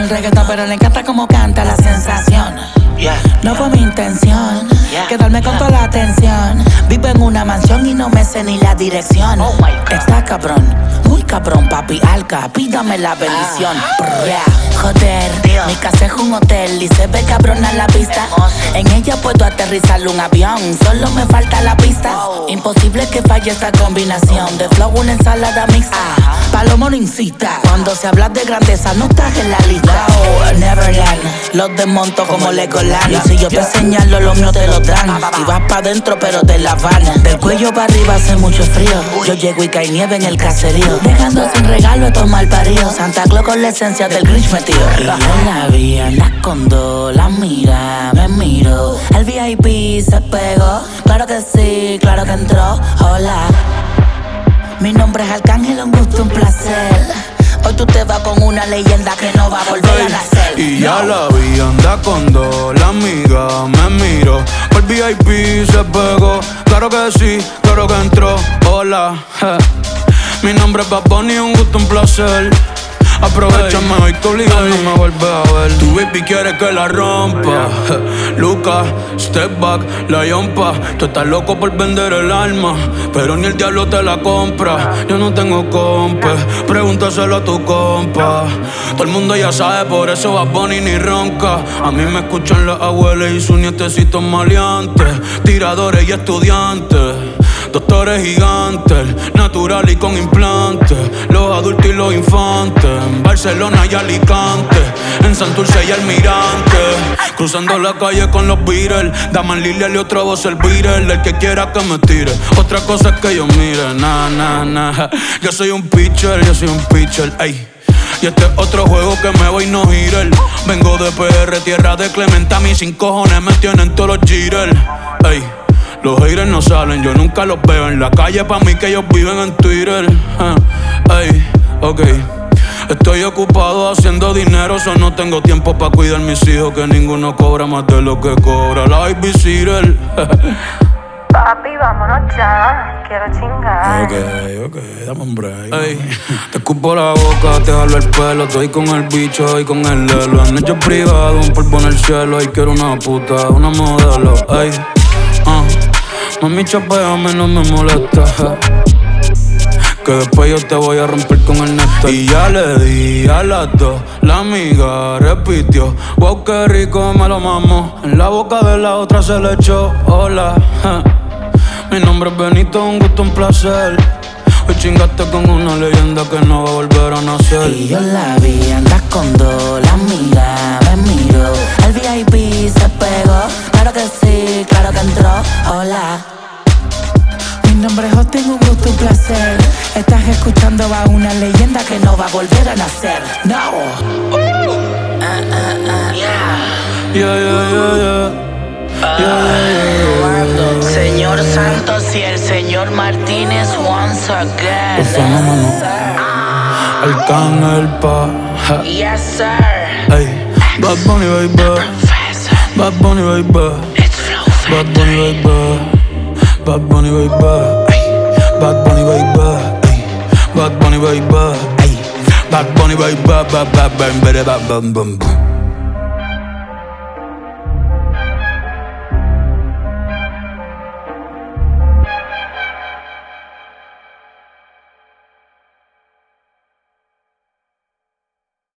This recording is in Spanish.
el reggaetón, pero le encanta como canta la sensación. No fue mi intención quedarme con toda la atención. Vivo en una mansión y no me sé ni la dirección. Está cabrón, muy cabrón, papi Alca, pídame la bendición. Joder, mi casa es un hotel y se ve cabrona la vista. En ella puedo aterrizar un avión, solo me falta la pista. Imposible que falle esta combinación de flow, una ensalada mixta. Palomo no incita, cuando se habla de grandeza no estás en la lista. Neverland, los desmonto como Legoland. Y si yo te señalo, los míos te lo dan. Y vas pa' dentro pero te la van. Del cuello para arriba hace mucho frío. Yo llego y cae nieve en el caserío, dejando sin regalo a estos malparidos. Santa Claus con la esencia del Grinch metido. Y yo la vi, anda con dos, la mira, me miro. El VIP se pegó, claro que sí, claro que entró. Hola, mi nombre es Arcángel, un gusto, un placer. Hoy tú te vas con una leyenda que no va a volver a nacer. Y ya la vi, anda con dos, la amiga me miró. El VIP se pegó, claro que sí, claro que entró. Hola, mi nombre es Bad Bunny, un gusto, un placer. Aprovechame hoy que obligado no me vuelves a ver. Tu baby quiere que la rompa. Lucas, step back, la yompa. Tú estás loco por vender el alma, pero ni el diablo te la compra. Yo no tengo compa, pregúntaselo a tu compa. Todo el mundo ya sabe, por eso Bad Bunny ni ronca. A mí me escuchan las abuelas y sus nietecitos maleantes, tiradores y estudiantes, doctores gigantes, natural y con implantes, los adultos y los infantes, en Barcelona y Alicante, en Santurce y Almirante, cruzando la calle con los Beatles, Daman Lilial y otra voz el Beatle, el que quiera que me tire, otra cosa es que yo mire, yo soy un pitcher, ey. Y este es otro juego que me voy no girar. Vengo de PR, tierra de Clemente, a mí sin cojones me tienen todos los jitters, ey. Los haters no salen, yo nunca los veo en la calle, pa' mí que ellos viven en Twitter. Ey, ok. Estoy ocupado haciendo dinero, so no tengo tiempo pa' cuidar mis hijos, que ninguno cobra más de lo que cobra la babysitter. Papi, vámonos ya, quiero chingar. Ok, dame un break. Ey, te escupo la boca, te jalo el pelo, estoy con el bicho y con el lelo. En noche privado, un polvo en el cielo, y quiero una puta, una modelo. Ey, mami, chapeame, no me molesta, que después yo te voy a romper con el neto. Y ya le di a las dos, la amiga repitió, wow, qué rico me lo mamo. En la boca de la otra se le echó, hola, mi nombre es Benito, un gusto, un placer. Hoy chingaste con una leyenda que no va a volver a nacer. Y yo la vi, andas con dos, la amiga me miró. El VIP se pegó, claro que sí, claro que entró. Hola, mi nombre es Austin, un gusto, un placer. Estás escuchando a una leyenda que no va a volver a nacer. No. Señor Santos y el señor Martínez once again. El fenómeno, Arcángel pa. Yes sir. Ey, Bad Bunny baby, Bad Bunny baby, Bad Bunny baby, Bad Bunny baby, Bad Bunny baby, Bad Bunny baby, Bad Bunny baby, Bad Bunny baby,